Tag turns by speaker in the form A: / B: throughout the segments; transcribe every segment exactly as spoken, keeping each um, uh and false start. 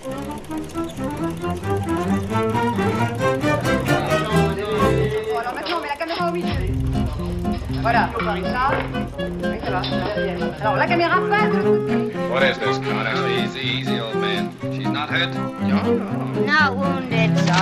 A: Alors maintenant, on met la caméra au milieu. Voilà, on parie ça. Oui, ça va. Alors la caméra passe.
B: What is this, Connor? Easy, easy, old man. She's not hurt?
C: No. Not wounded, sir.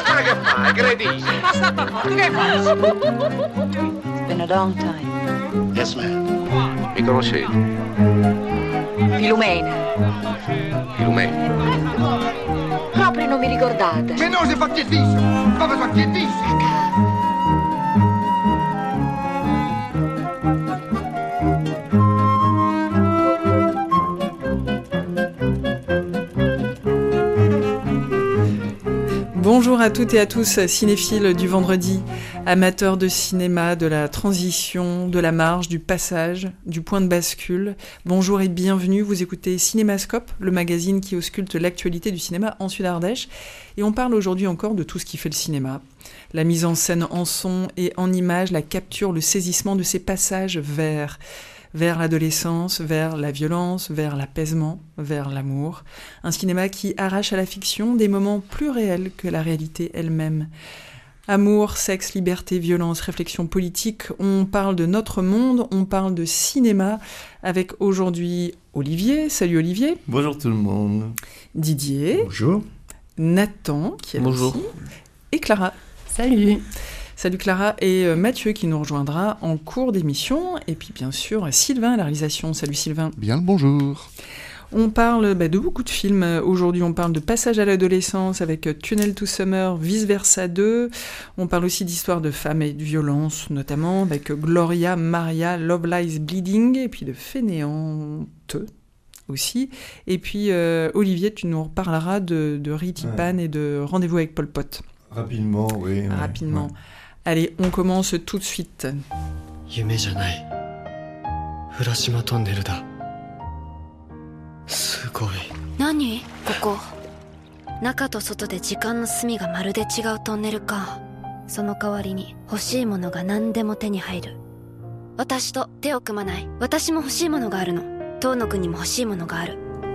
D: It's been a long time.
E: Yes, ma'am. Mi conoscete?
D: Filumena.
E: Filumena.
D: Proprio non mi ricordate.
F: Mais non, j'ai pas de pied de biche. Pas besoin de pied de biche.
G: Bonjour à toutes et à tous, cinéphiles du vendredi, amateurs de cinéma, de la transition, de la marge, du passage, du point de bascule. Bonjour et bienvenue, vous écoutez Cinémascope, le magazine qui ausculte l'actualité du cinéma en Sud-Ardèche. Et on parle aujourd'hui encore de tout ce qui fait le cinéma. La mise en scène en son et en images, la capture, le saisissement de ces passages vers... vers l'adolescence, vers la violence, vers l'apaisement, vers l'amour. Un cinéma qui arrache à la fiction des moments plus réels que la réalité elle-même. Amour, sexe, liberté, violence, réflexion politique, on parle de notre monde, on parle de cinéma, avec aujourd'hui Olivier. Salut Olivier.
H: Bonjour tout le monde.
G: Didier.
H: Bonjour.
G: Nathan, qui est
H: Bonjour.
G: ici. Et Clara.
I: Salut.
G: Salut Clara et Mathieu qui nous rejoindra en cours d'émission. Et puis bien sûr Sylvain à la réalisation. Salut Sylvain.
J: Bien le bonjour.
G: On parle bah, de beaucoup de films. Aujourd'hui on parle de Passage à l'adolescence avec Tunnel to Summer, Vice Versa deux. On parle aussi d'histoires de femmes et de violence notamment avec Gloria, Maria, Love Lies Bleeding et puis de Fainéante aussi. Et puis euh, Olivier, tu nous reparleras de, de Ritipan ouais. et de Rendez-vous avec Pol Pot.
H: Rapidement, oui. Ouais,
G: Rapidement.
H: ouais.
G: Allez, on commence tout de suite.
K: 夢じゃない。フラシマトンネルだ。すごい。
L: 何？ここ。中と外で時間の隅がまるで違うトンネルか。その代わりに欲しいものが何でも手に入る。私と手を組まない。私も欲しいものがあるの。遠野くんにも欲しいものがある。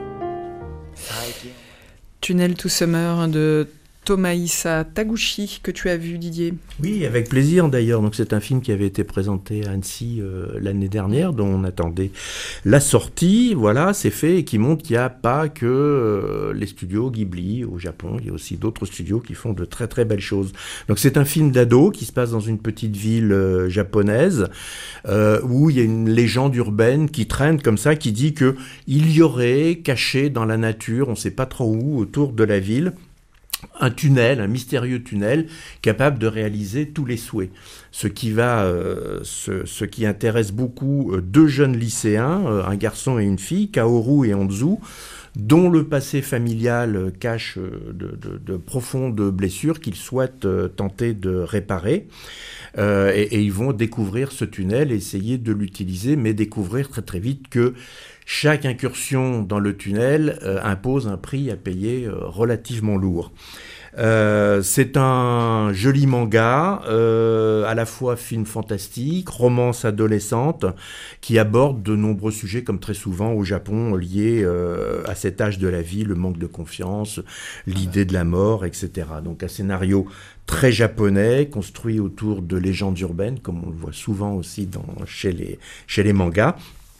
G: Tunnel to Summer de Tomohisa Taguchi, que tu as vu, Didier.
H: Oui, avec plaisir d'ailleurs. Donc c'est un film qui avait été présenté à Annecy euh, l'année dernière, dont on attendait la sortie. Voilà, c'est fait et qui montre qu'il n'y a pas que euh, les studios Ghibli au Japon. Il y a aussi d'autres studios qui font de très très belles choses. Donc c'est un film d'ado qui se passe dans une petite ville euh, japonaise euh, où il y a une légende urbaine qui traîne comme ça, qui dit que il y aurait caché dans la nature, on ne sait pas trop où, autour de la ville, un tunnel, un mystérieux tunnel capable de réaliser tous les souhaits. Ce qui va, euh, ce, ce qui intéresse beaucoup euh, deux jeunes lycéens, euh, un garçon et une fille, Kaoru et Anzu, dont le passé familial euh, cache euh, de, de, de profondes blessures qu'ils souhaitent euh, tenter de réparer. Euh, et, et ils vont découvrir ce tunnel, essayer de l'utiliser, mais découvrir très très vite que chaque incursion dans le tunnel euh, impose un prix à payer euh, relativement lourd. Euh, c'est un joli manga, euh, à la fois film fantastique, romance adolescente, qui aborde de nombreux sujets, comme très souvent au Japon, liés euh, à cet âge de la vie, le manque de confiance, l'idée de la mort, et cetera. Donc un scénario très japonais, construit autour de légendes urbaines, comme on le voit souvent aussi dans, chez les, chez les mangas.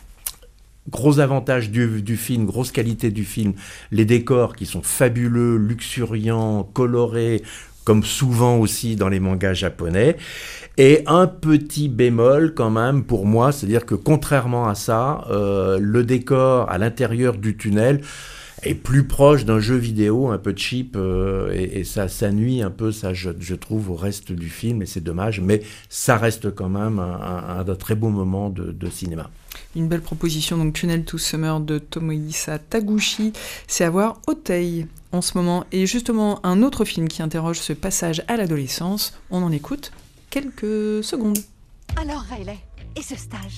H: Gros avantage du, du film, grosse qualité du film, les décors qui sont fabuleux, luxuriants, colorés, comme souvent aussi dans les mangas japonais. Et un petit bémol quand même pour moi, c'est-à-dire que contrairement à ça, euh, le décor à l'intérieur du tunnel est plus proche d'un jeu vidéo un peu cheap euh, et, et ça, ça nuit un peu, ça je, je trouve, au reste du film et c'est dommage, mais ça reste quand même un, un, un très beau moment de, de cinéma.
G: Une belle proposition, donc Tunnel to Summer de Tomohisa Taguchi, c'est à voir au Tei en ce moment. Et justement, un autre film qui interroge ce passage à l'adolescence, on en écoute quelques secondes.
D: Alors Riley, et ce stage?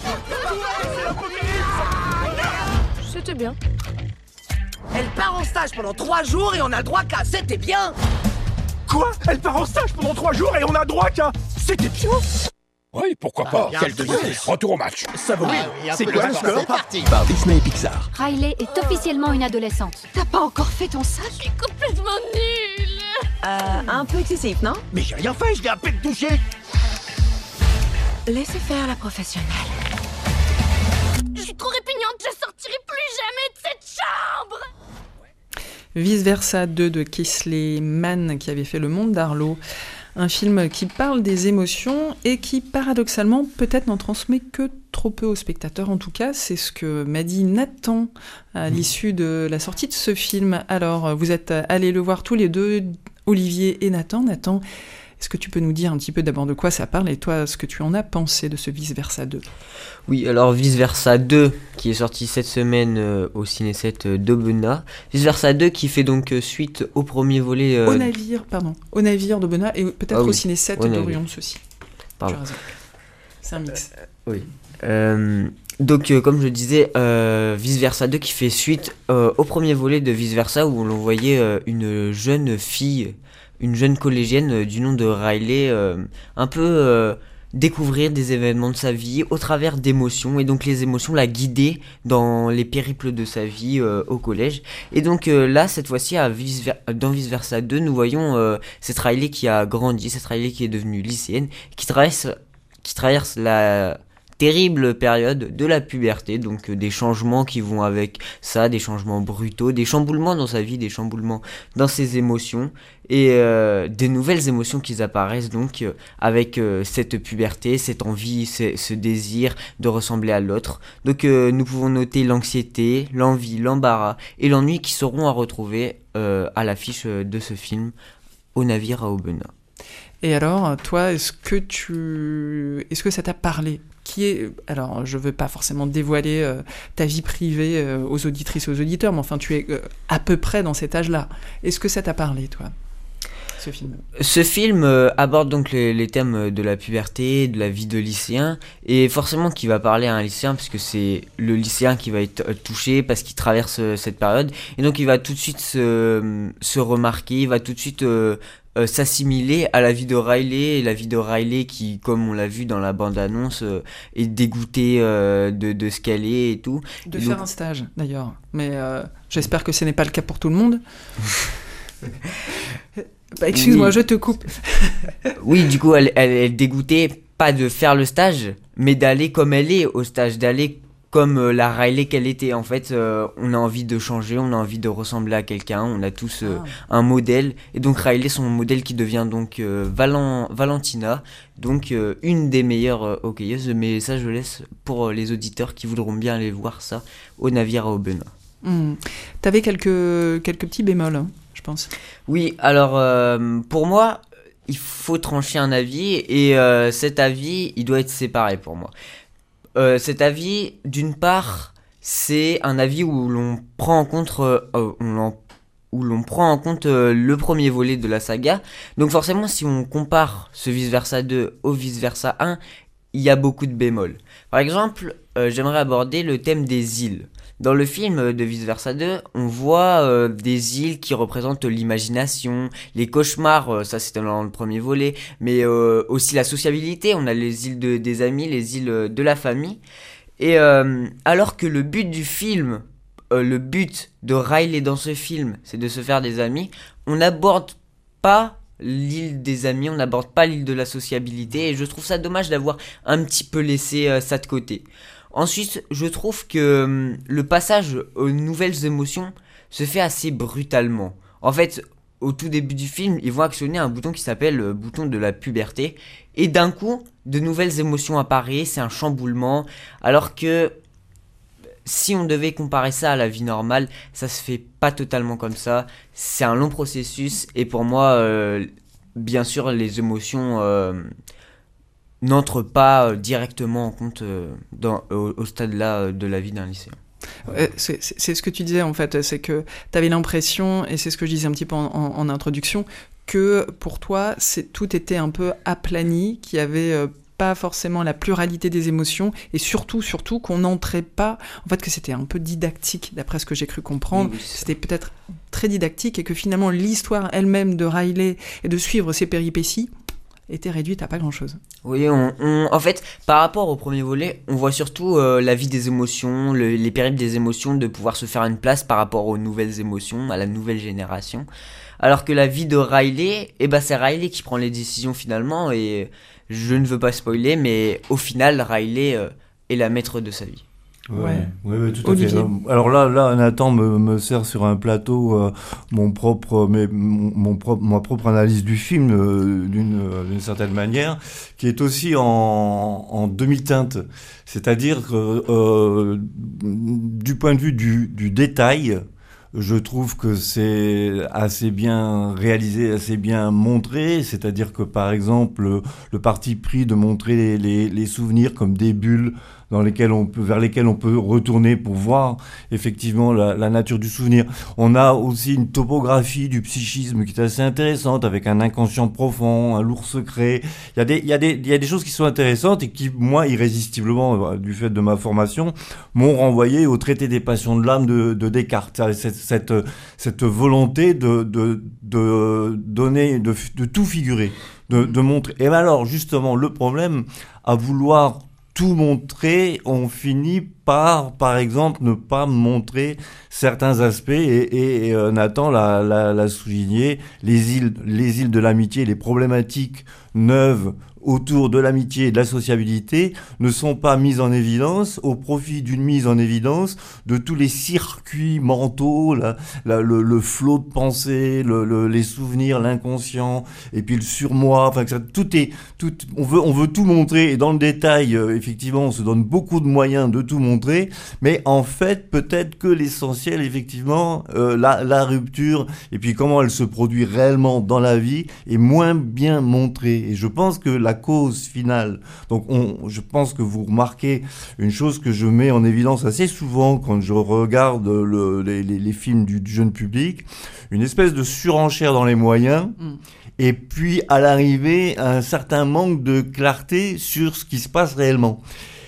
I: C'était bien.
F: Elle part en stage pendant trois jours et on a le droit qu'à c'était bien.
M: Quoi? Elle part en stage pendant trois jours et on a droit qu'à c'était bien?
J: Oui, pourquoi pas. Quel deuxième. Retour au match.
F: Ça vaut bien.
J: oui, un
F: C'est
J: peu
F: quoi
J: le
F: le
J: score
F: score? Parti.
J: Par Disney et Pixar.
M: Riley est officiellement une adolescente.
D: T'as pas encore fait ton sac?
M: Je suis complètement nulle.
N: Euh, un peu excessif, non?
F: Mais j'ai rien fait, je l'ai à peine touché.
N: Laissez faire la professionnelle.
M: Je suis trop répugnante, je sortirai plus jamais de cette chambre.
G: Vice Versa deux de Kingsley Mann qui avait fait Le Monde d'Arlo. Un film qui parle des émotions et qui, paradoxalement, peut-être n'en transmet que trop peu aux spectateurs. En tout cas, c'est ce que m'a dit Nathan à l'issue de la sortie de ce film. Alors, vous êtes allés le voir tous les deux, Olivier et Nathan. Nathan, est-ce que tu peux nous dire un petit peu d'abord de quoi ça parle et toi, ce que tu en as pensé de ce Vice Versa deux?
O: Oui, alors Vice Versa deux, qui est sorti cette semaine euh, au Ciné sept euh, d'Aubenas. Vice Versa deux qui fait donc euh, suite au premier volet... Euh...
G: Au navire, pardon. Au navire d'Aubenas et peut-être
O: ah, oui.
G: au Ciné sept d'Orions aussi.
O: Pardon.
G: Tu as raison. C'est un mix.
O: Euh, oui. Euh, donc, euh, comme je disais, euh, Vice Versa deux qui fait suite euh, au premier volet de Vice Versa où l'on voyait euh, une jeune fille, une jeune collégienne euh, du nom de Riley, euh, un peu... Euh, découvrir des événements de sa vie au travers d'émotions et donc les émotions la guider dans les périples de sa vie euh, au collège et donc euh, là cette fois-ci à Vice Ver- dans Vice Versa deux nous voyons euh, cette Riley qui a grandi, cette Riley qui est devenue lycéenne, qui traverse, qui traverse la terrible période de la puberté, donc euh, des changements qui vont avec ça, des changements brutaux, des chamboulements dans sa vie, des chamboulements dans ses émotions et euh, des nouvelles émotions qui apparaissent donc euh, avec euh, cette puberté, cette envie, ce, ce désir de ressembler à l'autre. Donc euh, nous pouvons noter l'anxiété, l'envie, l'embarras et l'ennui qui seront à retrouver euh, à l'affiche de ce film Au navire à Aubenas.
G: Et alors, toi, est-ce que tu, est-ce que ça t'a parlé? Qui est, alors, je veux pas forcément dévoiler euh, ta vie privée euh, aux auditrices, aux auditeurs, mais enfin, tu es euh, à peu près dans cet âge-là. Est-ce que ça t'a parlé, toi, ce film?
O: Ce film euh, aborde donc les, les thèmes de la puberté, de la vie de lycéen, et forcément qui va parler à un lycéen, parce que c'est le lycéen qui va être touché, parce qu'il traverse euh, cette période, et donc il va tout de suite se, se remarquer, il va tout de suite... Euh, Euh, s'assimiler à la vie de Riley, et la vie de Riley qui, comme on l'a vu dans la bande-annonce, euh, est dégoûtée euh, de, de ce qu'elle est et tout.
G: De
O: et
G: faire
O: donc...
G: un stage, d'ailleurs. Mais euh, j'espère que ce n'est pas le cas pour tout le monde. bah, excuse-moi,
O: oui.
G: je te coupe.
O: Oui, du coup, elle, elle, elle est dégoûtée, pas de faire le stage, mais d'aller comme elle est au stage, d'aller comme euh, la Riley qu'elle était. En fait, euh, on a envie de changer, on a envie de ressembler à quelqu'un, on a tous euh, ah. un modèle. Et donc Riley, son modèle qui devient donc euh, Valen- Valentina, donc euh, une des meilleures euh, hockeyeuses. Mais ça, je laisse pour euh, les auditeurs qui voudront bien aller voir ça au navire à Aubenas.
G: Mmh. T'avais quelques, quelques petits bémols, hein, je pense.
O: Oui, alors euh, pour moi, il faut trancher un avis et euh, cet avis, il doit être séparé pour moi. Euh, cet avis, d'une part, c'est un avis où l'on prend en compte, euh, on l'en, où l'on prend en compte euh, le premier volet de la saga. Donc forcément, si on compare ce Vice Versa deux au Vice Versa un, il y a beaucoup de bémols. Par exemple, euh, j'aimerais aborder le thème des îles. Dans le film de Vice Versa deux, on voit euh, des îles qui représentent l'imagination, les cauchemars, euh, ça c'était dans le premier volet, mais euh, aussi la sociabilité, on a les îles de, des amis, les îles de la famille. Et euh, alors que le but du film, euh, le but de Riley dans ce film, c'est de se faire des amis, on n'aborde pas l'île des amis, on n'aborde pas l'île de la sociabilité, et je trouve ça dommage d'avoir un petit peu laissé euh, ça de côté. Ensuite, je trouve que hum, le passage aux nouvelles émotions se fait assez brutalement. En fait, au tout début du film, ils vont actionner un bouton qui s'appelle le bouton de la puberté. Et d'un coup, de nouvelles émotions apparaissent, c'est un chamboulement. Alors que si on devait comparer ça à la vie normale, ça se fait pas totalement comme ça. C'est un long processus et pour moi, euh, bien sûr, les émotions... Euh, n'entre pas euh, directement en compte euh, dans, au, au stade-là euh, de la vie d'un lycéen.
G: Ouais, c'est, c'est, c'est ce que tu disais en fait, c'est que tu avais l'impression, et c'est ce que je disais un petit peu en, en, en introduction, que pour toi, c'est, tout était un peu aplani, qu'il y avait euh, pas forcément la pluralité des émotions, et surtout, surtout qu'on n'entrait pas, en fait que c'était un peu didactique, d'après ce que j'ai cru comprendre, oui, oui, c'était peut-être très didactique, et que finalement l'histoire elle-même de Riley, et de suivre ses péripéties, était réduite à pas grand-chose.
O: Oui, on, on, en fait, par rapport au premier volet, on voit surtout euh, la vie des émotions, le, les périples des émotions, de pouvoir se faire une place par rapport aux nouvelles émotions, à la nouvelle génération. Alors que la vie de Riley, eh ben c'est Riley qui prend les décisions finalement, et je ne veux pas spoiler, mais au final, Riley euh, est la maître de sa vie.
P: Ouais,
G: Ouais.
P: ouais, ouais, tout à
G: Olivier.
P: fait. Alors là, là, Nathan me, me sert sur un plateau euh, mon propre, mais, mon, mon propre, ma propre analyse du film euh, d'une, euh, d'une certaine manière, qui est aussi en, en demi-teinte. C'est-à-dire que euh, du point de vue du, du détail, je trouve que c'est assez bien réalisé, assez bien montré. C'est-à-dire que, par exemple, le, le parti pris de montrer les, les, les souvenirs comme des bulles dans lesquelles on peut, vers lesquelles on peut retourner pour voir effectivement la, la nature du souvenir. On a aussi une topographie du psychisme qui est assez intéressante, avec un inconscient profond, un lourd secret. Il y a des, il y a des, il y a des choses qui sont intéressantes et qui, moi, irrésistiblement, du fait de ma formation, m'ont renvoyé au traité des passions de l'âme de, de Descartes. Cette, cette, cette volonté de, de, de donner, de, de tout figurer, de, de montrer. Et alors, justement, le problème, à vouloir tout montrer, on finit par, par exemple, ne pas montrer certains aspects, et, et, et euh, Nathan l'a, l'a, l'a souligné, les îles, les îles de l'amitié, les problématiques neuves autour de l'amitié et de la sociabilité ne sont pas mises en évidence au profit d'une mise en évidence de tous les circuits mentaux, la, la, le, le flot de pensée, le, le, les souvenirs, l'inconscient, et puis le surmoi. Enfin, ça, tout est, tout, on veut, on veut tout montrer, et dans le détail, euh, effectivement, on se donne beaucoup de moyens de tout montrer, mais en fait, peut-être que l'essentiel, effectivement, euh, la, la rupture, et puis comment elle se produit réellement dans la vie, est moins bien montrée. Et je pense que la cause finale, donc on, je pense que vous remarquez une chose que je mets en évidence assez souvent quand je regarde le, les, les, les films du, du jeune public, une espèce de surenchère dans les moyens, mm. et puis à l'arrivée un certain manque de clarté sur ce qui se passe réellement.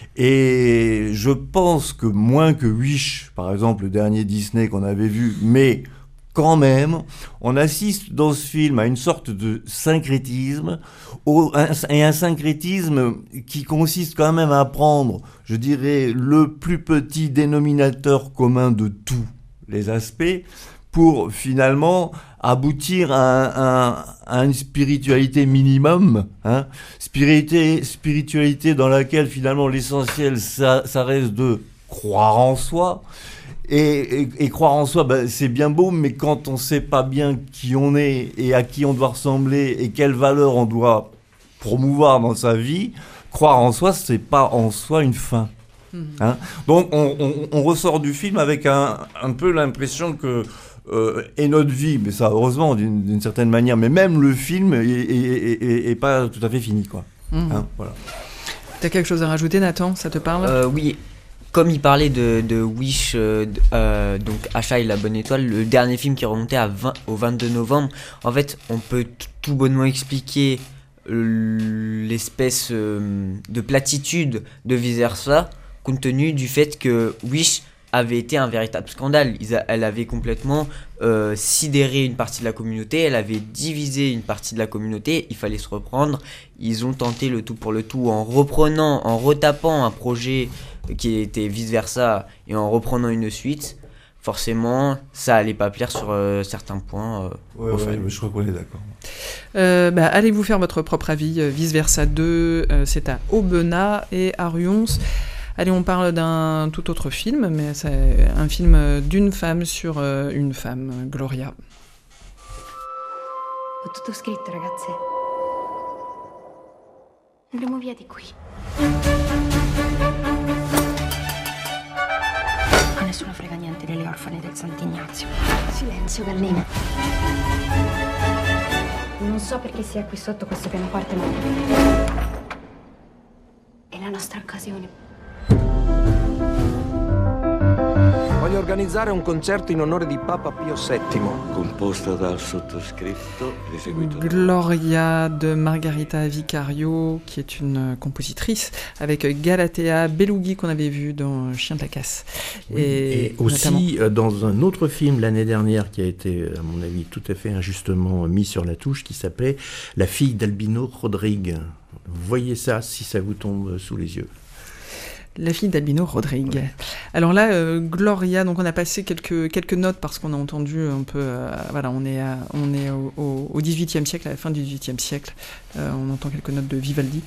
P: Et je pense que moins que Wish, par exemple, le dernier Disney qu'on avait vu, mais quand même, on assiste dans ce film à une sorte de syncrétisme, au, un, et un syncrétisme qui consiste quand même à prendre, je dirais, le plus petit dénominateur commun de tous les aspects, pour finalement aboutir à, à, à une spiritualité minimum, hein, spiritualité, spiritualité dans laquelle finalement l'essentiel, ça, ça reste de croire en soi. Et, et, et croire en soi, ben, c'est bien beau, mais quand on ne sait pas bien qui on est et à qui on doit ressembler et quelles valeurs on doit promouvoir dans sa vie, croire en soi, c'est pas en soi une fin. Hein. Donc on, on, on ressort du film avec un, un peu l'impression que euh, et notre vie, mais ça heureusement d'une, d'une certaine manière, mais même le film est, est, est, est, est pas tout à fait fini, quoi. Mmh. Hein, voilà.
G: T'as quelque chose à rajouter, Nathan? Ça te parle?
O: euh, Oui. Comme il parlait de, de Wish, euh, euh, donc Achat et la bonne étoile, le dernier film qui est remonté à vingt, au vingt-deux novembre, en fait, on peut t- tout bonnement expliquer euh, l'espèce euh, de platitude de vice-versa, compte tenu du fait que Wish avait été un véritable scandale. Ils a, elle avait complètement euh, sidéré une partie de la communauté, elle avait divisé une partie de la communauté, il fallait se reprendre. Ils ont tenté le tout pour le tout en reprenant, en retapant un projet qui était vice-versa et en reprenant une suite. Forcément, ça allait pas plaire sur euh, certains points. Euh,
P: ouais, ouais, mais je crois qu'on est d'accord.
G: Euh, bah, allez vous faire votre propre avis. Euh, Vice-versa deux, euh, c'est à Aubenas et à Ruons. Allez, on parle d'un tout autre film, mais c'est un film d'une femme sur euh, une femme, Gloria.
Q: Ho tutto scritto, ragazze. Andremo via di qui. A nessuno frega niente delle orfane del Sant'Ignazio. Silenzio, gallina. Non so perché sia qui sotto questo pianoforte, ma è la nostra occasione.
J: Voglio organizzare un concerto in onore di Papa Pio settimo.
R: Composta dal sottoscritto, eseguito da...
G: Gloria de Margarita Vicario, qui est une compositrice, avec Galatea Bellugi qu'on avait vu dans Chien de la Casse.
H: Oui, et, et aussi euh, dans un autre film l'année dernière qui a été, à mon avis, tout à fait injustement mis sur la touche, qui s'appelait La fille d'Albino Rodrigue. Voyez ça si ça vous tombe sous les yeux.
G: La fille d'Albino Rodrigue. Ouais. Alors là, euh, Gloria, donc on a passé quelques, quelques notes parce qu'on a entendu un peu, euh, voilà, on est, à, on est au, au, au dix-huitième siècle, à la fin du dix-huitième siècle, euh, on entend quelques notes de Vivaldi.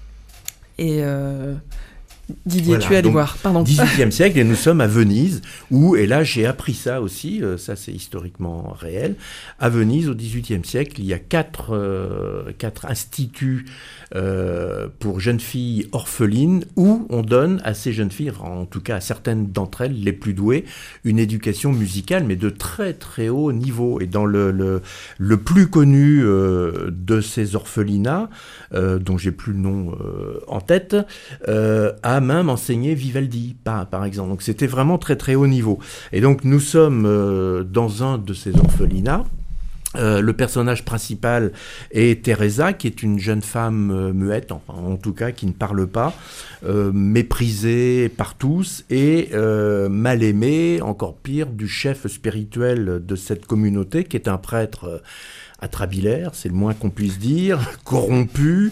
G: Et euh, Didier,
H: voilà,
G: tu es allé voir, pardon.
H: dix-huitième siècle, et nous sommes à Venise, où, et là j'ai appris ça aussi, euh, ça c'est historiquement réel, à Venise au dix-huitième siècle, il y a quatre, euh, quatre instituts euh, pour jeunes filles orphelines, où on donne à ces jeunes filles, en tout cas à certaines d'entre elles, les plus douées, une éducation musicale, mais de très très haut niveau. Et dans le, le, le plus connu euh, de ces orphelinats, euh, dont j'ai plus le nom euh, en tête, euh, a même enseigné Vivaldi, par, par exemple. Donc c'était vraiment très très haut niveau. Et donc nous sommes euh, dans un de ces orphelinats. Euh, le personnage principal est Teresa, qui est une jeune femme euh, muette, enfin, en tout cas qui ne parle pas, euh, méprisée par tous et euh, mal aimée, encore pire, du chef spirituel de cette communauté, qui est un prêtre euh, atrabilaire, c'est le moins qu'on puisse dire, corrompu,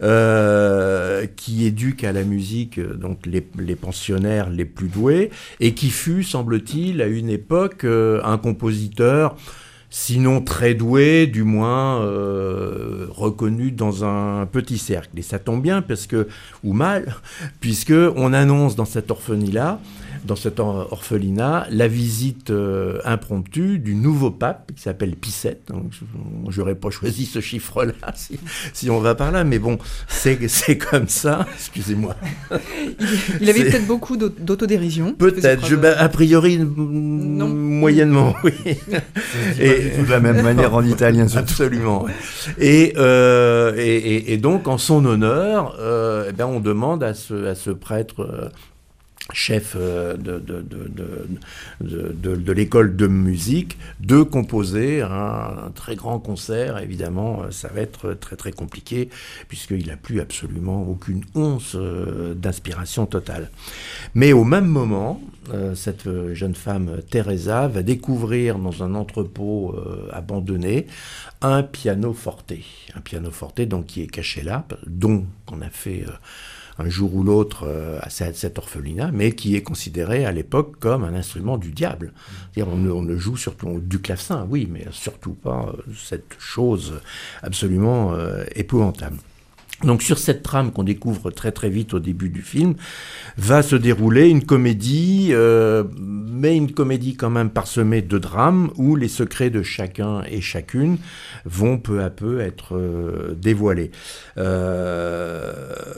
H: euh, qui éduque à la musique donc les, les pensionnaires les plus doués, et qui fut, semble-t-il, à une époque, euh, un compositeur sinon très doué, du moins euh, reconnu dans un petit cercle. Et ça tombe bien, parce que, ou mal, puisque on annonce dans cet orphelinat, dans cet or- orphelinat, la visite euh, impromptue du nouveau pape, qui s'appelle Pie sept. Donc, je n'aurais pas choisi ce chiffre-là, si, si on va par là, mais bon, c'est, c'est comme ça, excusez-moi.
G: Il, il avait c'est... peut-être beaucoup d'autodérision.
H: Peut-être, je, bah, a priori, non. moyennement, oui.
P: Et de la même manière en italien, surtout.
H: Absolument. Et, euh, et, et, et donc, en son honneur, euh, eh ben, on demande à ce, à ce prêtre euh, chef euh, de, de, de, de, de, de, de l'école de musique de composer un, un très grand concert. Évidemment, ça va être très très compliqué, puisqu'il n'a plus absolument aucune once euh, d'inspiration totale. Mais au même moment, euh, cette jeune femme Teresa va découvrir dans un entrepôt euh, abandonné un piano forte. Un piano forte donc, qui est caché là, dont on a fait... Euh, un jour ou l'autre euh, à cet orphelinat, mais qui est considéré à l'époque comme un instrument du diable. C'est-à-dire on ne, on ne joue surtout du clavecin, oui, mais surtout pas euh, cette chose absolument euh, épouvantable. Donc sur cette trame qu'on découvre très très vite au début du film, va se dérouler une comédie, euh, mais une comédie quand même parsemée de drames, où les secrets de chacun et chacune vont peu à peu être euh, dévoilés. Euh,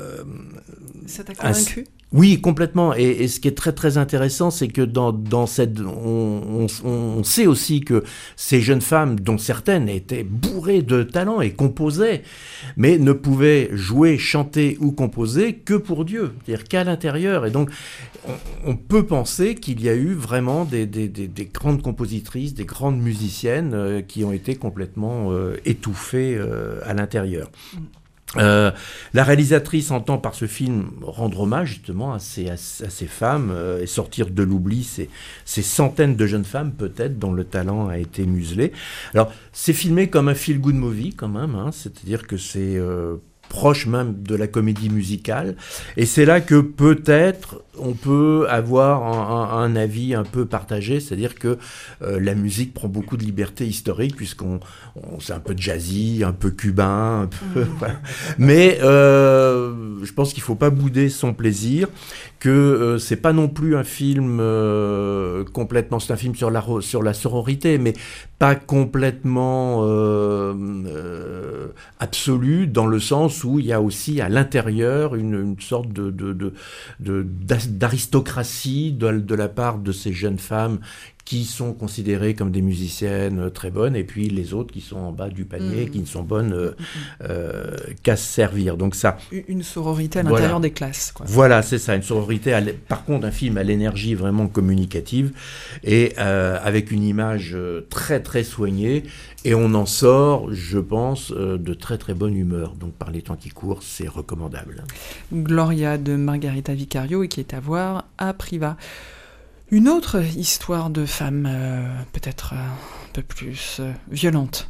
G: Ça t'a convaincu ?
H: Oui, complètement. Et, et ce qui est très très intéressant, c'est que dans, dans cette, on, on, on sait aussi que ces jeunes femmes, dont certaines étaient bourrées de talent et composaient, mais ne pouvaient jouer, chanter ou composer que pour Dieu, c'est-à-dire qu'à l'intérieur. Et donc, on, on peut penser qu'il y a eu vraiment des, des, des, des grandes compositrices, des grandes musiciennes euh, qui ont été complètement euh, étouffées euh, à l'intérieur. Mm. Euh, la réalisatrice entend par ce film rendre hommage justement à ces, à, à ces femmes euh, et sortir de l'oubli ces, ces centaines de jeunes femmes peut-être dont le talent a été muselé. Alors c'est filmé comme un feel-good movie quand même, hein, c'est-à-dire que c'est euh, proche même de la comédie musicale, et c'est là que peut-être on peut avoir un, un, un avis un peu partagé, c'est-à-dire que euh, la musique prend beaucoup de liberté historique, puisqu'on on, c'est un peu jazzy, un peu cubain, un peu, mmh. voilà. Mais euh, je pense qu'il ne faut pas bouder son plaisir, que euh, c'est pas non plus un film euh, complètement, c'est un film sur la, sur la sororité, mais pas complètement euh, euh, absolu, dans le sens où il y a aussi à l'intérieur une, une sorte de, de, de, de, d'aristocratie de, de la part de ces jeunes femmes qui sont considérées comme des musiciennes très bonnes, et puis les autres qui sont en bas du panier, mmh. qui ne sont bonnes euh, euh, qu'à se servir. Donc ça,
G: une sororité à l'intérieur
H: voilà.
G: des classes, quoi.
H: Voilà, c'est ça, une sororité. À par contre, un film à l'énergie vraiment communicative et euh, avec une image très très soignée, et on en sort, je pense, euh, de très très bonne humeur. Donc par les temps qui courent, c'est recommandable.
G: Gloria de Margarita Vicario, et qui est à voir à Priva. Une autre histoire de femme, euh, peut-être euh, un peu plus euh, violente.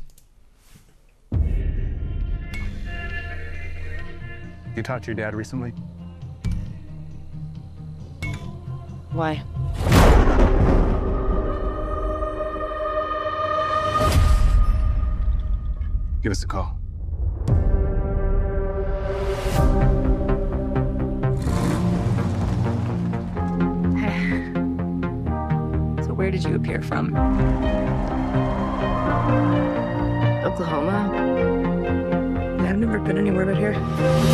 S: You talked to your dad recently?
N: Why?
S: Give us a call.
Q: Where did you appear from? Oklahoma. I've never been anywhere but here.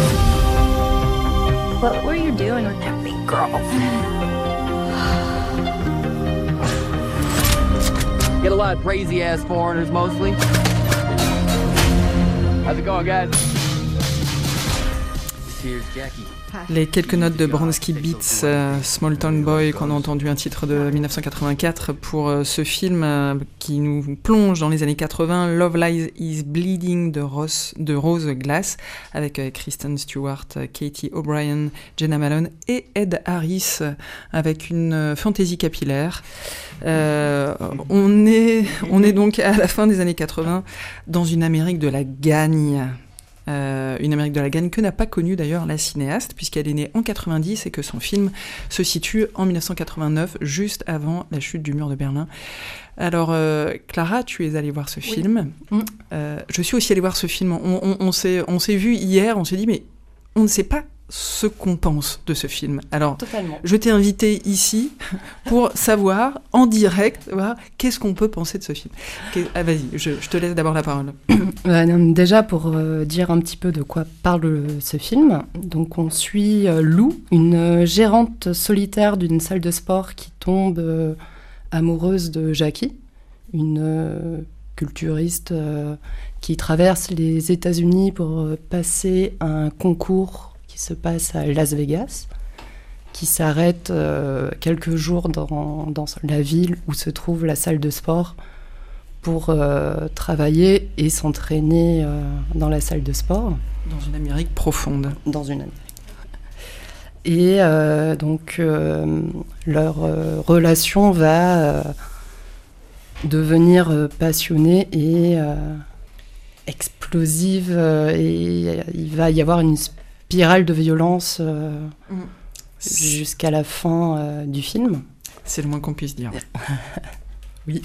Q: What were you doing with that big girl?
F: Get a lot of crazy ass foreigners mostly. How's it going, guys? Here's Jackie.
G: Les quelques notes de Bronski Beats, euh, Small Town Boy, qu'on a entendu, un titre de dix-neuf cent quatre-vingt-quatre, pour euh, ce film euh, qui nous plonge dans les années quatre-vingts, Love Lies is Bleeding de, Ross, de Rose Glass, avec euh, Kristen Stewart, Katie O'Brien, Jenna Malone et Ed Harris, avec une euh, fantaisie capillaire. Euh, on, est, on est donc à la fin des années quatre-vingts, dans une Amérique de la gagne. Euh, une Amérique de la gagne que n'a pas connue d'ailleurs la cinéaste, puisqu'elle est née en quatre-vingt-dix et que son film se situe en dix-neuf cent quatre-vingt-neuf, juste avant la chute du mur de Berlin. Alors, euh, Clara, tu es allée voir ce oui. film. Mmh. Euh, je suis aussi allée voir ce film. On, on, on, s'est, on s'est vu hier, on s'est dit, mais on ne sait pas ce qu'on pense de ce film. Alors, Totalement. Je t'ai invité ici pour savoir, en direct, voir, qu'est-ce qu'on peut penser de ce film. Ah, vas-y, je, je te laisse d'abord la parole.
T: Euh, non, déjà, pour euh, dire un petit peu de quoi parle euh, ce film, donc on suit euh, Lou, une euh, gérante solitaire d'une salle de sport qui tombe euh, amoureuse de Jackie, une euh, culturiste euh, qui traverse les États-Unis pour euh, passer un concours qui se passe à Las Vegas, qui s'arrête euh, quelques jours dans, dans la ville où se trouve la salle de sport pour euh, travailler et s'entraîner euh, dans la salle de sport.
G: Dans une Amérique profonde.
T: Dans une Amérique. Et euh, donc, euh, leur euh, relation va euh, devenir euh, passionnée et euh, explosive, euh, et il va y avoir une spirale de violence euh, mmh. jusqu'à la fin euh, du film.
G: C'est le moins qu'on puisse dire.
T: Oui.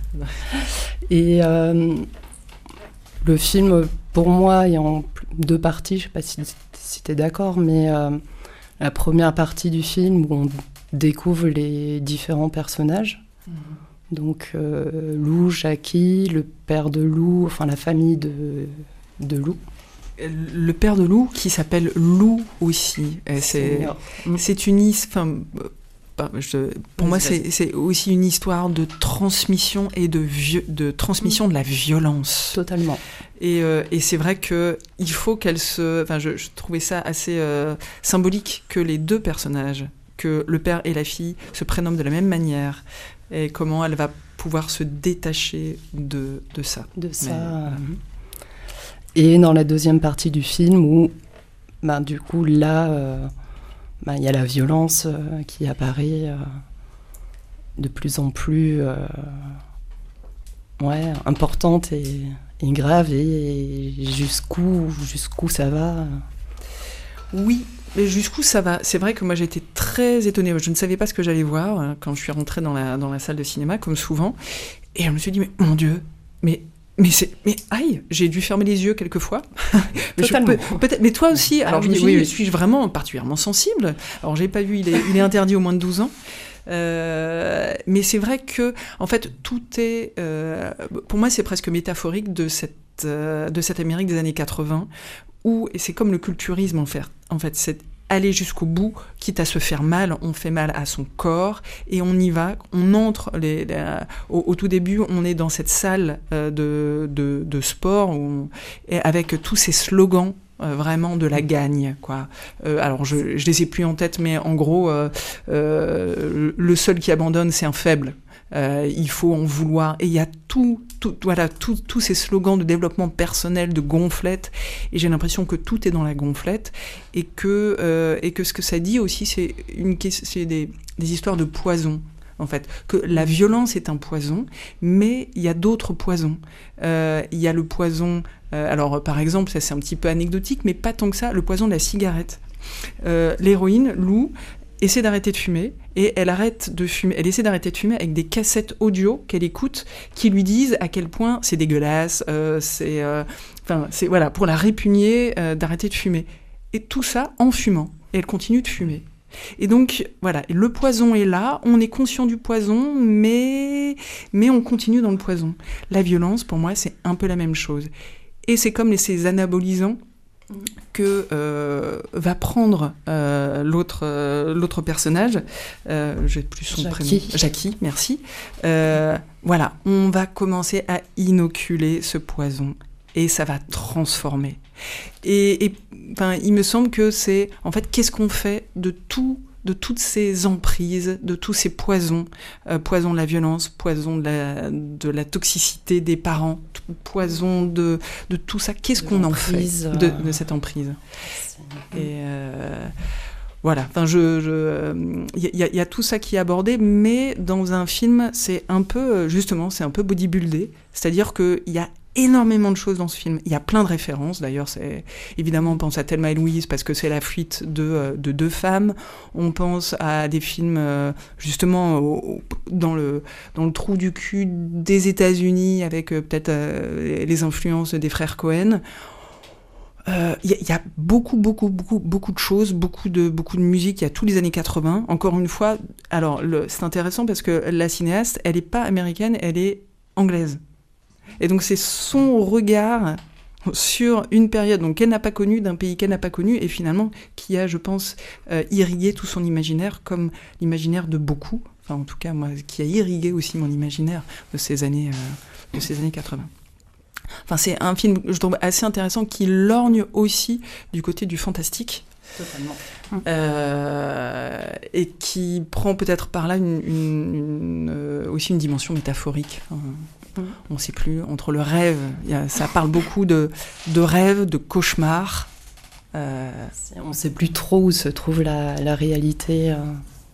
T: Et euh, le film, pour moi, est en deux parties. Je ne sais pas si, si tu es d'accord, mais euh, la première partie du film où on découvre les différents personnages. Mmh. Donc euh, Lou, Jackie, le père de Lou, enfin la famille de, de Lou.
G: Le père de Lou, qui s'appelle Lou aussi. C'est, c'est une... Enfin, je, pour moi, c'est, c'est aussi une histoire de transmission et de, vieux, de transmission de la violence.
T: Totalement.
G: Et, euh, et c'est vrai qu'il faut qu'elle se... Enfin, je, je trouvais ça assez euh, symbolique que les deux personnages, que le père et la fille, se prénomment de la même manière, et comment elle va pouvoir se détacher de, de ça.
T: De ça... Mais, euh... Et dans la deuxième partie du film, où, ben, du coup, là, euh, ben, y a la violence euh, qui apparaît euh, de plus en plus euh, ouais, importante et, et grave, et, et jusqu'où, jusqu'où ça va.
G: Oui, mais jusqu'où ça va. C'est vrai que moi, j'ai été très étonnée. Je ne savais pas ce que j'allais voir hein, quand je suis rentrée dans la, dans la salle de cinéma, comme souvent. Et je me suis dit, mais mon Dieu, mais... Mais c'est, mais aïe, j'ai dû fermer les yeux quelques fois. mais, je, peut, peut-être, mais toi aussi. Alors ah, je oui, me suis oui, dit, oui. suis-je vraiment particulièrement sensible ? Alors j'ai pas vu, il est, il est interdit au moins de douze ans. Euh, mais c'est vrai que, en fait, tout est, euh, pour moi, c'est presque métaphorique de cette, euh, de cette Amérique des années quatre-vingts, où, et c'est comme le culturisme en fait, en fait, cette aller jusqu'au bout, quitte à se faire mal, on fait mal à son corps, et on y va, on entre, les, les, au, au tout début, on est dans cette salle euh, de, de, de sport, où on, et avec tous ces slogans, Euh, vraiment de la gagne, quoi. Euh, alors je, je les ai plus en tête, mais en gros, euh, euh, le seul qui abandonne, c'est un faible. Euh, il faut en vouloir. Et il y a tout, tout voilà, tous tout ces slogans de développement personnel, de gonflette. Et j'ai l'impression que tout est dans la gonflette, et que euh, et que ce que ça dit aussi, c'est une, c'est des, des histoires de poison. En fait, que la violence est un poison, mais il y a d'autres poisons. Euh, il y a le poison, euh, alors par exemple, ça c'est un petit peu anecdotique, mais pas tant que ça, le poison de la cigarette. Euh, l'héroïne, Lou, essaie d'arrêter de fumer, et elle arrête de fumer. Elle essaie d'arrêter de fumer avec des cassettes audio qu'elle écoute, qui lui disent à quel point c'est dégueulasse, euh, c'est, euh, enfin, c'est voilà, pour la répugner euh, d'arrêter de fumer. Et tout ça en fumant. Et elle continue de fumer. Et donc, voilà, le poison est là, on est conscient du poison, mais, mais on continue dans le poison. La violence, pour moi, c'est un peu la même chose. Et c'est comme les, ces anabolisants que euh, va prendre euh, l'autre, euh, l'autre personnage, euh, j'ai plus son
T: Jackie.
G: prénom, Jackie, merci. Euh, voilà, on va commencer à inoculer ce poison, et ça va transformer. Et, et enfin, il me semble que c'est, en fait, qu'est-ce qu'on fait de tout, de toutes ces emprises, de tous ces poisons, euh, poison de la violence, poison de la, de la toxicité des parents, poison de, de tout ça. Qu'est-ce de qu'on en fait de, de cette emprise? Et euh, voilà. Enfin, je, je, il y, y, y a tout ça qui est abordé, mais dans un film, c'est un peu, justement, c'est un peu bodybuildé, c'est-à-dire que il y a énormément de choses dans ce film. Il y a plein de références. D'ailleurs, c'est évidemment, on pense à Thelma et Louise parce que c'est la fuite de, de deux femmes. On pense à des films justement au, dans le dans le trou du cul des États-Unis avec peut-être euh, les influences des frères Cohen. Il euh, y, y a beaucoup, beaucoup, beaucoup, beaucoup de choses, beaucoup de, beaucoup de musique. Il y a tous les années quatre-vingts. Encore une fois, alors le, c'est intéressant parce que la cinéaste, elle est pas américaine, elle est anglaise. Et donc c'est son regard sur une période donc, qu'elle n'a pas connue, d'un pays qu'elle n'a pas connu, et finalement qui a, je pense, euh, irrigué tout son imaginaire, comme l'imaginaire de beaucoup, enfin en tout cas moi, qui a irrigué aussi mon imaginaire de ces années, euh, de ces années quatre-vingts. Enfin c'est un film, je trouve, assez intéressant, qui lorgne aussi du côté du fantastique.
T: Totalement.
G: Euh, et qui prend peut-être par là une, une, une, euh, aussi une dimension métaphorique. Enfin, mm. On ne sait plus, entre le rêve, y a, ça parle beaucoup de, de rêve, de cauchemar. Euh...
T: On ne sait plus trop où se trouve la, la réalité euh,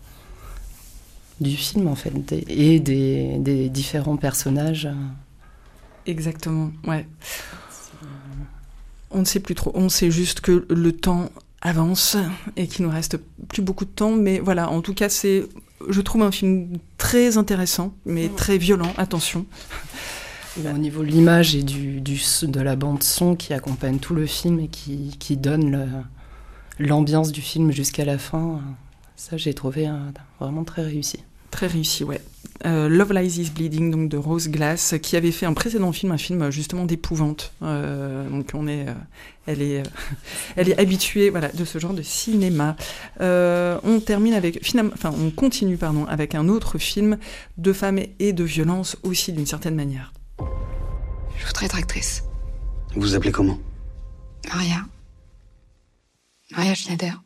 T: du film, en fait, des, et des, des différents personnages.
G: Exactement, ouais. On ne sait plus trop, on sait juste que le temps avance et qu'il nous reste plus beaucoup de temps, mais voilà, en tout cas c'est, je trouve un film très intéressant, mais très violent, attention.
T: Au niveau de l'image et du, du, de la bande son qui accompagne tout le film et qui, qui donne le, l'ambiance du film jusqu'à la fin, ça j'ai trouvé un, vraiment très réussi.
G: Très réussi, ouais. Euh, Love Lies is Bleeding, donc de Rose Glass, qui avait fait un précédent film, un film justement d'épouvante. Euh, donc on est, euh, elle est, euh, elle est habituée, voilà, de ce genre de cinéma. Euh, on termine avec, finalement, enfin, on continue, pardon, avec un autre film de femmes et de violence aussi d'une certaine manière.
Q: Je voudrais être actrice.
U: Vous vous appelez comment?
Q: Maria. Maria Schneider.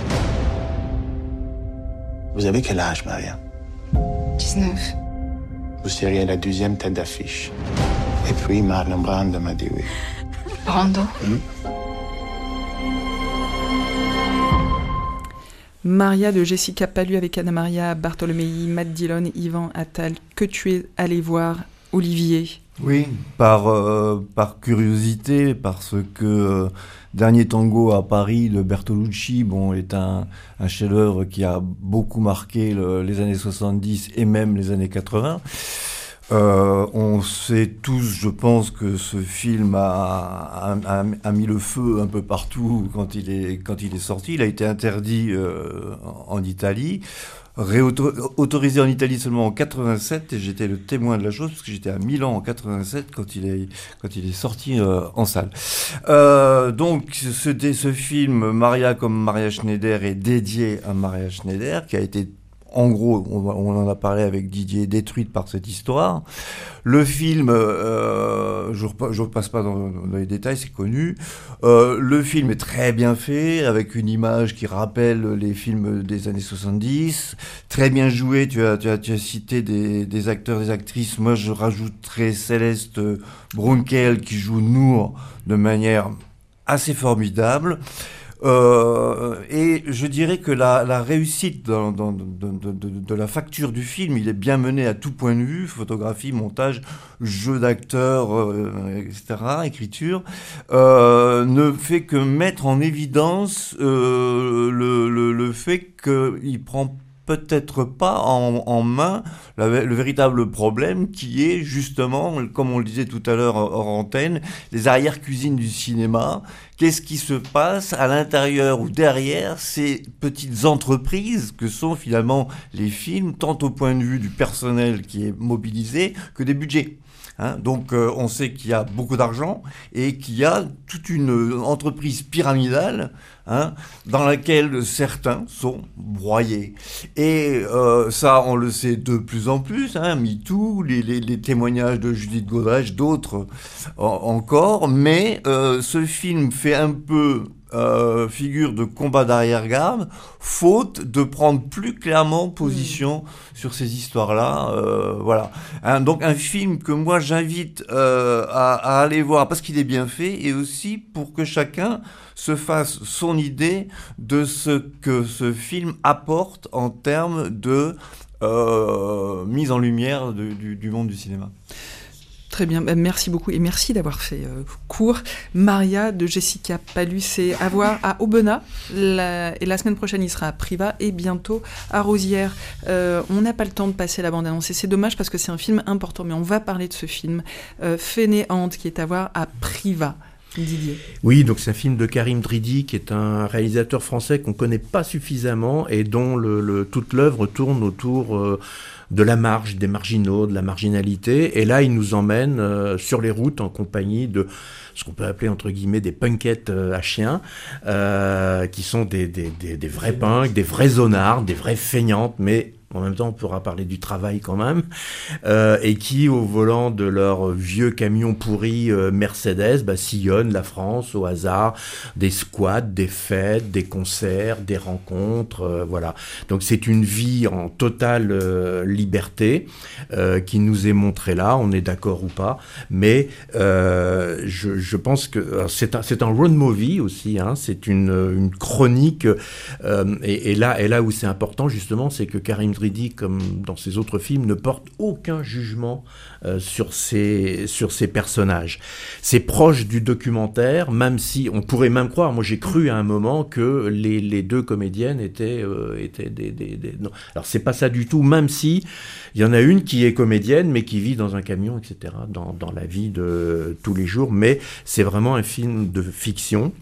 U: Vous avez quel âge, Maria?
Q: dix-neuf.
U: Vous seriez la deuxième tête d'affiche. Et puis Marlon Brando m'a dit oui.
Q: Brando?
U: Hmm?
G: Maria de Jessica Pallu avec Anna Maria Bartolomei, Matt Dillon, Yvan Attal, que tu es allé voir, Olivier.
P: Oui, par, euh, par curiosité, parce que euh, Dernier Tango à Paris de Bertolucci, bon, est un, un chef-d'œuvre qui a beaucoup marqué le, les années soixante-dix et même les années quatre-vingts. Euh, on sait tous, je pense, que ce film a, a, a mis le feu un peu partout quand il est, quand il est sorti. Il a été interdit euh, en Italie. réautorisé en Italie seulement en quatre-vingt-sept, et j'étais le témoin de la chose parce que j'étais à Milan en quatre-vingt-sept quand il est quand il est sorti euh, en salle. Euh, donc ce, ce film Maria comme Maria Schneider est dédié à Maria Schneider, qui a été, en gros, on, on en a parlé avec Didier, détruite par cette histoire. Le film, euh, je ne repasse pas dans, dans les détails, c'est connu. Euh, le film est très bien fait, avec une image qui rappelle les films des années soixante-dix. Très bien joué, tu as, tu as, tu as cité des, des acteurs, des actrices. Moi, je rajouterais Céleste Brunkel, qui joue Nour de manière assez formidable. Euh, et je dirais que la, la réussite dans, dans, de, de, de, de la facture du film, il est bien mené à tout point de vue, photographie, montage, jeu d'acteurs, euh, et cetera, écriture, euh, ne fait que mettre en évidence euh, le, le, le fait qu'il prend peut-être pas en, en main la, le véritable problème qui est justement, comme on le disait tout à l'heure hors antenne, les arrière-cuisines du cinéma. Qu'est-ce qui se passe à l'intérieur ou derrière ces petites entreprises que sont finalement les films, tant au point de vue du personnel qui est mobilisé que des budgets. Hein, donc euh, on sait qu'il y a beaucoup d'argent et qu'il y a toute une entreprise pyramidale, hein, dans laquelle certains sont broyés. Et euh, ça, on le sait de plus en plus, hein, MeToo, les, les, les témoignages de Judith Godrèche, d'autres en, encore, mais euh, ce film fait un peu Euh, figure de combat d'arrière-garde, faute de prendre plus clairement position mmh. sur ces histoires-là. Euh, voilà. Hein, donc un film que moi j'invite euh, à, à aller voir parce qu'il est bien fait, et aussi pour que chacun se fasse son idée de ce que ce film apporte en termes de euh, mise en lumière de, du, du monde du cinéma.
G: Très bien, merci beaucoup et merci d'avoir fait euh, court. Maria de Jessica Palus, c'est à voir à Aubenas, la... et la semaine prochaine il sera à Privas et bientôt à Rosières. Euh, on n'a pas le temps de passer la bande-annonce et c'est dommage parce que c'est un film important, mais on va parler de ce film, euh, Fainéante, qui est à voir à Privas. Didier.
H: Oui, donc c'est un film de Karim Dridi, qui est un réalisateur français qu'on ne connaît pas suffisamment et dont le, le, toute l'œuvre tourne autour euh, de la marge, des marginaux, de la marginalité. Et là, il nous emmène euh, sur les routes en compagnie de ce qu'on peut appeler entre guillemets des punkettes euh, à chiens, euh, qui sont des, des, des, des vrais punks, des vrais zonards, des vraies feignantes, mais en même temps on pourra parler du travail quand même, euh, et qui au volant de leur vieux camion pourri euh, Mercedes bah, sillonnent la France au hasard des squats, des fêtes, des concerts, des rencontres, euh, voilà. Donc c'est une vie en totale euh, liberté euh, qui nous est montrée là, on est d'accord ou pas, mais euh, je, je pense que c'est un, c'est un road movie aussi, hein, c'est une, une chronique, euh, et, et, là, et là où c'est important justement, c'est que Karim Dridi, comme dans ses autres films, ne porte aucun jugement euh, sur ces, sur ces personnages. C'est proche du documentaire, même si on pourrait même croire, moi j'ai cru à un moment que les, les deux comédiennes étaient, euh, étaient des, des, des... Non. Alors c'est pas ça du tout, même si il y en a une qui est comédienne, mais qui vit dans un camion, et cetera, dans, dans la vie de tous les jours, mais c'est vraiment un film de fiction.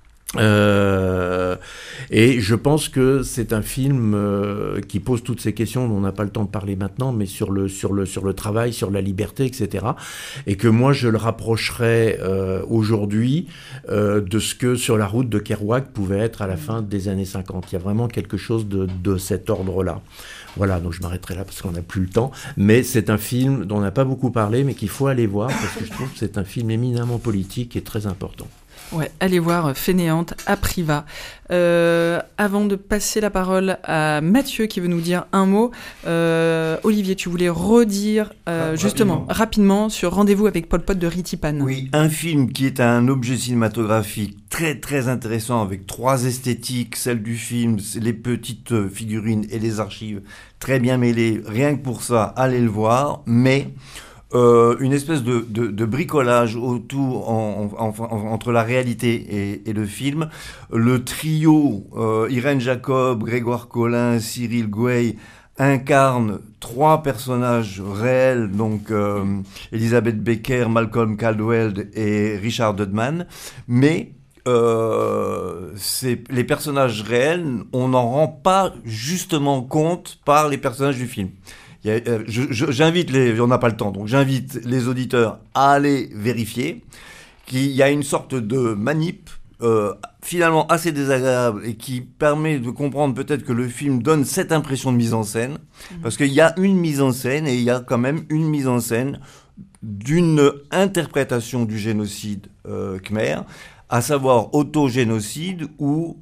H: Euh, et je pense que c'est un film euh, qui pose toutes ces questions dont on n'a pas le temps de parler maintenant, mais sur le, sur le, sur le travail, sur la liberté, et cetera. Et que moi je le rapprocherais euh, aujourd'hui euh, de ce que Sur la route de Kerouac pouvait être à la fin des années cinquante. Il y a vraiment quelque chose de, de cet ordre-là. Voilà, donc je m'arrêterai là parce qu'on n'a plus le temps, mais c'est un film dont on n'a pas beaucoup parlé, mais qu'il faut aller voir parce que je trouve que c'est un film éminemment politique et très important.
G: Ouais, allez voir Fainéante à Privas. Euh, avant de passer la parole à Mathieu qui veut nous dire un mot, euh, Olivier, tu voulais redire euh, ah, justement rapidement. rapidement sur Rendez-vous avec Pol Pot de Riti Pan.
P: Oui, un film qui est un objet cinématographique très très intéressant avec trois esthétiques, celle du film, les petites figurines et les archives très bien mêlées. Rien que pour ça, allez le voir, mais Euh, une espèce de, de, de bricolage autour en, en, en, entre la réalité et, et le film. Le trio euh, Irène Jacob, Grégoire Collin, Cyril Gouey incarne trois personnages réels, donc euh, Elizabeth Becker, Malcolm Caldwell et Richard Dudman, mais euh, c'est, les personnages réels, on n'en rend pas justement compte par les personnages du film. Il y a, euh, je, je, j'invite les, on n'a pas le temps, donc j'invite les auditeurs à aller vérifier qu'il y a une sorte de manip euh, finalement assez désagréable et qui permet de comprendre peut-être que le film donne cette impression de mise en scène, mmh. parce qu'il y a une mise en scène et il y a quand même une mise en scène d'une interprétation du génocide euh, khmer, à savoir autogénocide ou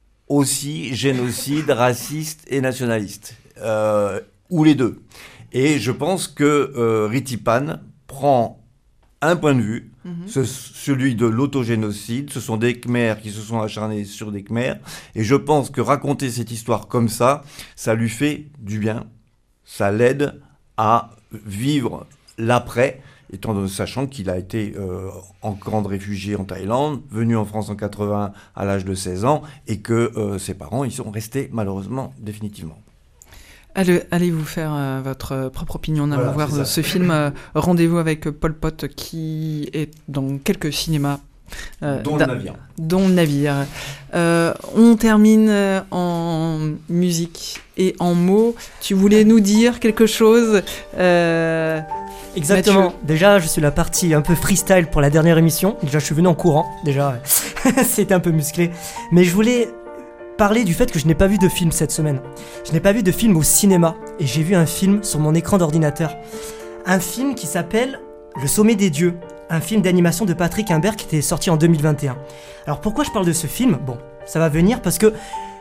P: aussi génocide raciste et nationaliste, euh, ou les deux. Et je pense que euh, Ritipan prend un point de vue, mmh. ce, celui de l'autogénocide. Ce sont des Khmers qui se sont acharnés sur des Khmers, et je pense que raconter cette histoire comme ça, ça lui fait du bien, ça l'aide à vivre l'après, étant sachant qu'il a été euh, en camp de réfugiés en Thaïlande, venu en France en quatre-vingts à l'âge de seize ans, et que euh, ses parents y sont restés malheureusement définitivement.
G: Allez, allez vous faire euh, votre propre opinion en allant
P: Voilà,
G: voir ce film euh, Rendez-vous avec Pol Pot, qui est dans quelques cinémas.
P: Euh, dont le navire.
G: Dont le navire. Euh, on termine en musique et en mots. Tu voulais nous dire quelque chose euh,
A: Exactement.
G: Mathieu.
A: Déjà, je suis la partie un peu freestyle pour la dernière émission. Déjà, je suis venu en courant. Déjà, c'était un peu musclé. Mais je voulais parler du fait que je n'ai pas vu de film cette semaine. Je n'ai pas vu de film au cinéma. Et j'ai vu un film sur mon écran d'ordinateur. Un film qui s'appelle Le Sommet des Dieux. Un film d'animation de Patrick Imbert qui était sorti en deux mille vingt et un. Alors pourquoi je parle de ce film ? Bon, ça va venir parce que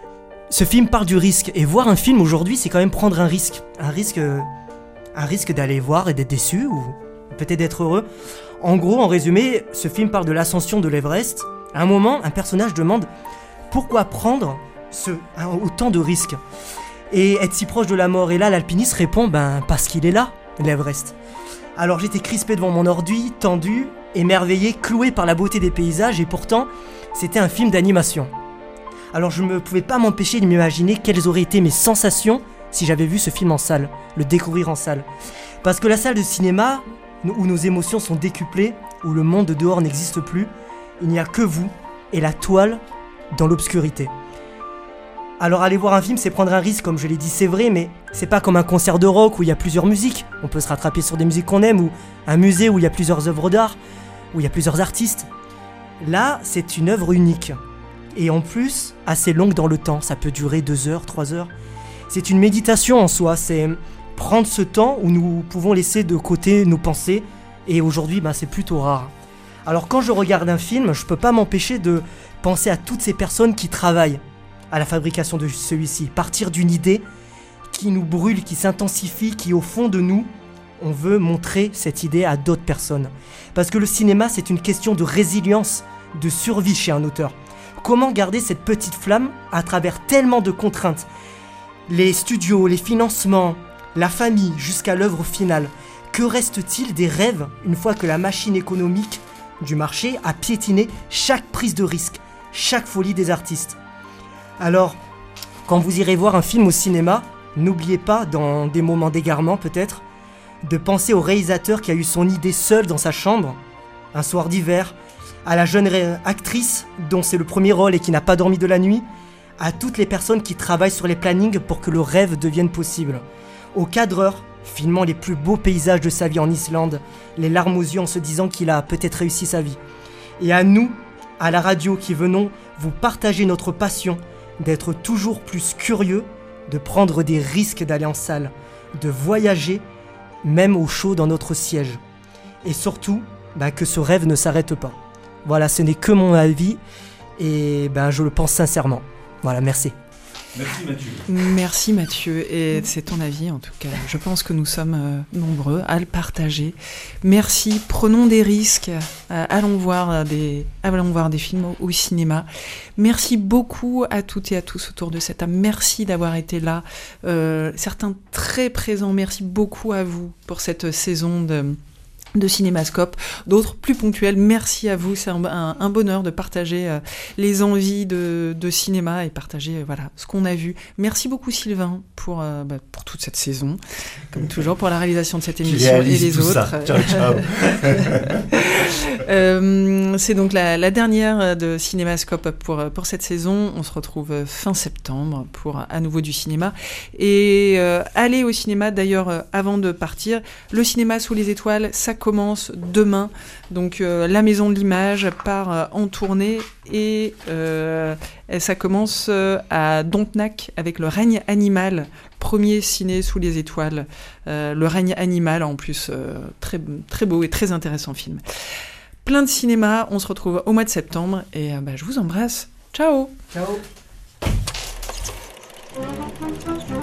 A: ce film parle du risque. Et voir un film aujourd'hui, c'est quand même prendre un risque. Un risque... Euh, Un risque d'aller voir et d'être déçu, ou peut-être d'être heureux. En gros, en résumé, ce film parle de l'ascension de l'Everest. À un moment, un personnage demande pourquoi prendre ce, un, autant de risques et être si proche de la mort. Et là, l'alpiniste répond ben, parce qu'il est là, l'Everest. Alors j'étais crispé devant mon ordi, tendu, émerveillé, cloué par la beauté des paysages, et pourtant, c'était un film d'animation. Alors je ne pouvais pas m'empêcher de m'imaginer quelles auraient été mes sensations si j'avais vu ce film en salle, le découvrir en salle. Parce que la salle de cinéma, où nos émotions sont décuplées, où le monde de dehors n'existe plus, il n'y a que vous et la toile dans l'obscurité. Alors aller voir un film, c'est prendre un risque, comme je l'ai dit, c'est vrai, mais c'est pas comme un concert de rock où il y a plusieurs musiques, on peut se rattraper sur des musiques qu'on aime, ou un musée où il y a plusieurs œuvres d'art, où il y a plusieurs artistes. Là, c'est une œuvre unique, et en plus, assez longue dans le temps, ça peut durer deux heures, trois heures. C'est une méditation en soi, c'est prendre ce temps où nous pouvons laisser de côté nos pensées, et aujourd'hui, bah, c'est plutôt rare. Alors quand je regarde un film, je peux pas m'empêcher de penser à toutes ces personnes qui travaillent à la fabrication de celui-ci, partir d'une idée qui nous brûle, qui s'intensifie, qui au fond de nous, on veut montrer cette idée à d'autres personnes. Parce que le cinéma, c'est une question de résilience, de survie chez un auteur. Comment garder cette petite flamme à travers tellement de contraintes ? Les studios, les financements, la famille, jusqu'à l'œuvre finale. Que reste-t-il des rêves une fois que la machine économique du marché a piétiné chaque prise de risque, chaque folie des artistes ? Alors, quand vous irez voir un film au cinéma, n'oubliez pas, dans des moments d'égarement peut-être, de penser au réalisateur qui a eu son idée seul dans sa chambre, un soir d'hiver, à la jeune ré- actrice dont c'est le premier rôle et qui n'a pas dormi de la nuit, à toutes les personnes qui travaillent sur les plannings pour que le rêve devienne possible, au cadreur filmant les plus beaux paysages de sa vie en Islande, les larmes aux yeux en se disant qu'il a peut-être réussi sa vie, et à nous, à la radio qui venons vous partager notre passion d'être toujours plus curieux, de prendre des risques d'aller en salle, de voyager, même au chaud dans notre siège. Et surtout, bah, que ce rêve ne s'arrête pas. Voilà, ce n'est que mon avis, et ben, je le pense sincèrement. Voilà, merci.
P: Merci Mathieu.
G: Merci Mathieu, et c'est ton avis en tout cas. Je pense que nous sommes euh, nombreux à le partager. Merci, prenons des risques, euh, allons voir des, allons voir des films au, au cinéma. Merci beaucoup à toutes et à tous autour de cette table. Merci d'avoir été là, euh, certains très présents. Merci beaucoup à vous pour cette saison de de Cinémascope, d'autres plus ponctuels. Merci à vous, c'est un, un, un bonheur de partager euh, les envies de, de cinéma et partager euh, voilà, ce qu'on a vu. Merci beaucoup Sylvain pour, euh, bah, pour toute cette saison, comme toujours pour la réalisation de cette émission et les autres.
P: Ça. Ciao, ciao.
G: euh, c'est donc la, la dernière de Cinémascope pour, pour cette saison. On se retrouve fin septembre pour à nouveau du cinéma. Et euh, allez au cinéma d'ailleurs euh, avant de partir. Le cinéma sous les étoiles, ça commence demain, donc euh, la Maison de l'Image part euh, en tournée et, euh, et ça commence euh, à Dontenac avec Le Règne Animal, premier ciné sous les étoiles. Euh, Le Règne Animal, en plus, euh, très, très beau et très intéressant film. Plein de cinéma, on se retrouve au mois de septembre et euh, bah, je vous embrasse. Ciao.
A: Ciao.